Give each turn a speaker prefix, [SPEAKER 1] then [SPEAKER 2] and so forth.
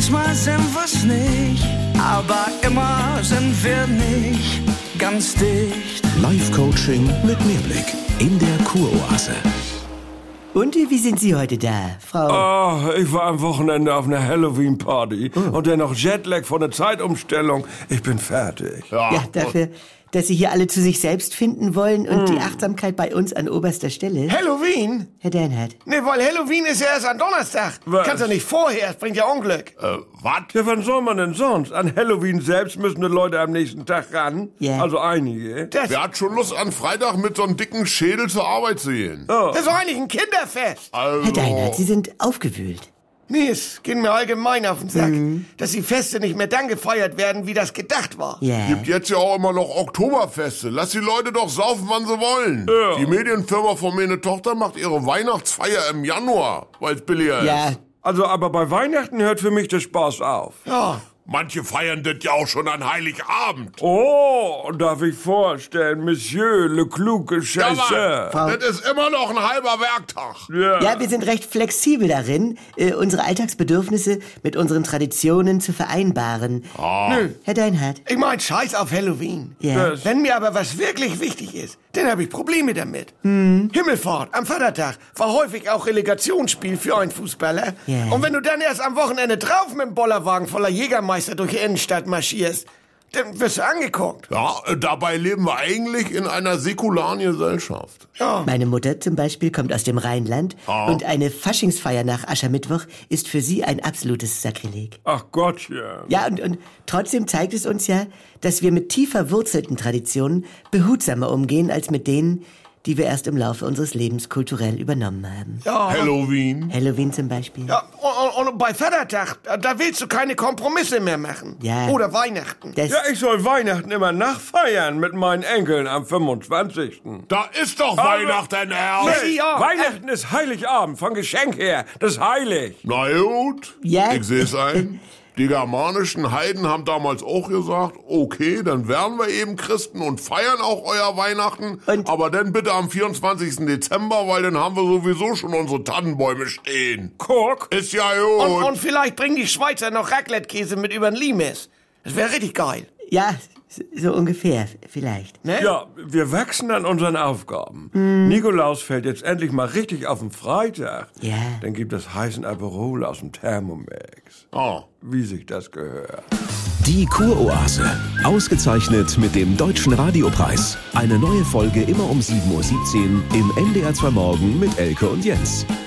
[SPEAKER 1] manchmal sind wir's nicht, aber immer sind wir nicht ganz dicht.
[SPEAKER 2] Live-Coaching mit Mehrblick in der Kuroase.
[SPEAKER 3] Und wie sind Sie heute da, Frau?
[SPEAKER 4] Ich war am Wochenende auf einer Halloween-Party und dann noch Jetlag von der Zeitumstellung. Ich bin fertig.
[SPEAKER 3] Ja, dafür, dass Sie hier alle zu sich selbst finden wollen und die Achtsamkeit bei uns an oberster Stelle.
[SPEAKER 5] Halloween?
[SPEAKER 3] Herr Deinhardt.
[SPEAKER 5] Ne, weil Halloween ist ja erst am Donnerstag.
[SPEAKER 4] Was?
[SPEAKER 5] Kannst du nicht vorher, es bringt ja Unglück.
[SPEAKER 4] Was? Ja, wann soll man denn sonst? An Halloween selbst müssen die Leute am nächsten Tag ran.
[SPEAKER 3] Ja.
[SPEAKER 4] Also einige.
[SPEAKER 6] Wer hat schon Lust, an Freitag mit so einem dicken Schädel zur Arbeit zu gehen?
[SPEAKER 5] Das ist doch eigentlich ein Kinderfest.
[SPEAKER 3] Herr Deinhardt, Sie sind aufgewühlt.
[SPEAKER 5] Nee, es geht mir allgemein auf den Sack, dass die Feste nicht mehr dann gefeiert werden, wie das gedacht war.
[SPEAKER 3] Ja.
[SPEAKER 6] Gibt jetzt ja auch immer noch Oktoberfeste. Lass die Leute doch saufen, wann sie wollen.
[SPEAKER 4] Ja.
[SPEAKER 6] Die Medienfirma von meiner Tochter macht ihre Weihnachtsfeier im Januar, weil es billiger
[SPEAKER 3] Ja,
[SPEAKER 6] ist.
[SPEAKER 4] Also, aber bei Weihnachten hört für mich der Spaß auf.
[SPEAKER 5] Ja.
[SPEAKER 6] Manche feiern das ja auch schon an Heiligabend.
[SPEAKER 4] Oh, darf ich vorstellen, Monsieur le kluge Chasseur.
[SPEAKER 6] Das ist immer noch ein halber Werktag.
[SPEAKER 3] ja, wir sind recht flexibel darin, unsere Alltagsbedürfnisse mit unseren Traditionen zu vereinbaren.
[SPEAKER 5] Nö,
[SPEAKER 3] Herr Deinhardt.
[SPEAKER 5] ich mein Scheiß auf Halloween.
[SPEAKER 3] Ja.
[SPEAKER 5] Wenn mir aber was wirklich wichtig ist, dann habe ich Probleme damit. Himmelfahrt am Vatertag war häufig auch Relegationsspiel für einen Fußballer.
[SPEAKER 3] Ja.
[SPEAKER 5] Und wenn du dann erst am Wochenende drauf mit dem Bollerwagen voller Jägermeister durch die Innenstadt marschierst, dann wirst du angeguckt.
[SPEAKER 6] Ja, dabei leben wir eigentlich in einer säkularen Gesellschaft.
[SPEAKER 5] Ja.
[SPEAKER 3] Meine Mutter zum Beispiel kommt aus dem Rheinland und eine Faschingsfeier nach Aschermittwoch ist für sie ein absolutes Sakrileg.
[SPEAKER 4] Ach Gott, ja.
[SPEAKER 3] Ja, und trotzdem zeigt es uns ja, dass wir mit tief verwurzelten Traditionen behutsamer umgehen als mit denen, die wir erst im Laufe unseres Lebens kulturell übernommen haben.
[SPEAKER 5] Ja.
[SPEAKER 6] Halloween.
[SPEAKER 3] Halloween zum Beispiel.
[SPEAKER 5] Ja, und bei Vatertag, da willst du keine Kompromisse mehr machen.
[SPEAKER 3] Ja.
[SPEAKER 5] Oder Weihnachten.
[SPEAKER 3] Das,
[SPEAKER 4] Ja, ich soll Weihnachten immer nachfeiern mit meinen Enkeln am 25.
[SPEAKER 6] Da ist doch Weihnachten erst.
[SPEAKER 5] Nee, ja.
[SPEAKER 4] Weihnachten ist Heiligabend, von Geschenk her. Das ist heilig.
[SPEAKER 6] Na gut,
[SPEAKER 3] Ja.
[SPEAKER 6] ich seh's ein. Die germanischen Heiden haben damals auch gesagt, okay, dann werden wir eben Christen und feiern auch euer Weihnachten,
[SPEAKER 3] Und-
[SPEAKER 6] aber dann bitte am 24. Dezember, weil dann haben wir sowieso schon unsere Tannenbäume stehen.
[SPEAKER 4] Guck.
[SPEAKER 6] Ist ja gut.
[SPEAKER 5] Und vielleicht bringen die Schweizer noch Raclette-Käse mit über den Limes. Das wäre richtig geil.
[SPEAKER 3] ja, so ungefähr, vielleicht.
[SPEAKER 5] Ne?
[SPEAKER 4] Ja, wir wachsen an unseren Aufgaben. Nikolaus fällt jetzt endlich mal richtig auf den Freitag.
[SPEAKER 3] Ja.
[SPEAKER 4] Dann gibt es heißen Aperol aus dem Thermomix.
[SPEAKER 6] Ah.
[SPEAKER 4] Wie sich das gehört.
[SPEAKER 2] Die Kuroase. Ausgezeichnet mit dem Deutschen Radiopreis. Eine neue Folge immer um 7:17 Uhr im NDR 2 Morgen mit Elke und Jens.